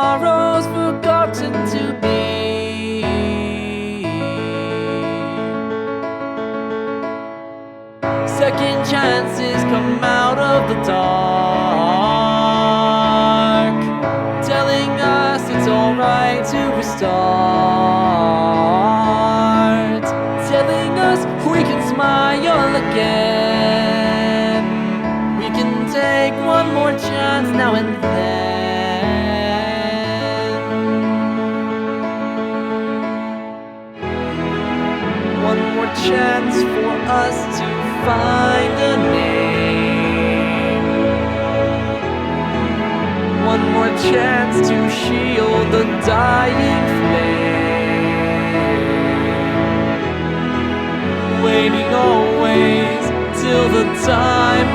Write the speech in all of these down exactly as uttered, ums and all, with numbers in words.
tomorrow's forgotten to be. Second chances come out of the dark, telling us it's alright to restart, telling us we can smile again, we can take one more chance now and then. One more chance for us to find a name, one more chance to shield the dying flame, waiting always till the time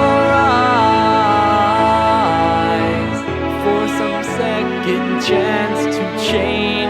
arrives for some second chance to change.